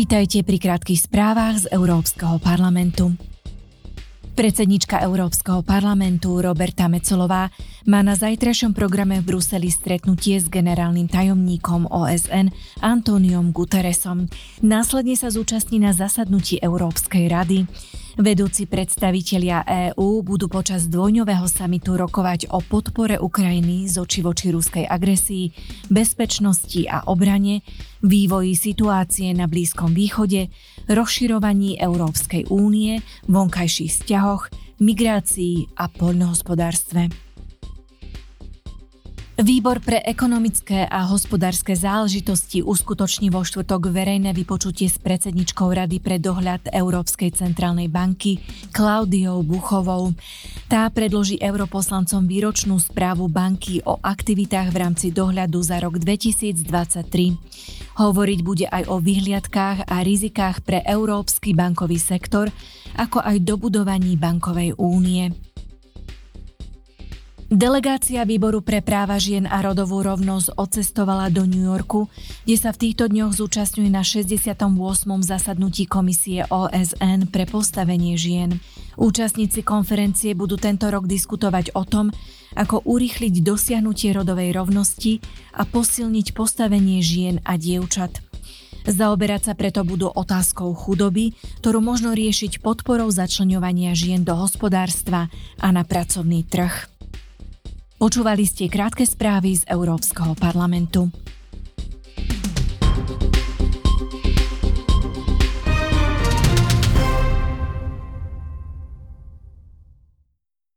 Vítajte pri krátkych správach z Európskeho parlamentu. Predsednička Európskeho parlamentu Roberta Metsolová má na zajtrajšom programe v Bruseli stretnutie s generálnym tajomníkom OSN Antóniom Guterresom. Následne sa zúčastní na zasadnutí Európskej rady. Vedúci predstavitelia EÚ budú počas dvojňového samitu rokovať o podpore Ukrajiny z oči voči ruskej agresii, bezpečnosti a obrane, vývoji situácie na Blízkom východe, rozširovaní Európskej únie, vonkajších vzťahoch, migrácii a poľnohospodárstve. Výbor pre ekonomické a hospodárske záležitosti uskutoční vo štvrtok verejné vypočutie s predsedničkou Rady pre dohľad Európskej centrálnej banky Klaudiou Buchovou. Tá predloží europoslancom výročnú správu banky o aktivitách v rámci dohľadu za rok 2023. Hovoriť bude aj o vyhliadkách a rizikách pre európsky bankový sektor, ako aj dobudovaní bankovej únie. Delegácia Výboru pre práva žien a rodovú rovnosť odcestovala do New Yorku, kde sa v týchto dňoch zúčastňuje na 68. zasadnutí Komisie OSN pre postavenie žien. Účastníci konferencie budú tento rok diskutovať o tom, ako urýchliť dosiahnutie rodovej rovnosti a posilniť postavenie žien a dievčat. Zaoberať sa preto budú otázkou chudoby, ktorú možno riešiť podporou začleňovania žien do hospodárstva a na pracovný trh. Počúvali ste krátke správy z Európskeho parlamentu.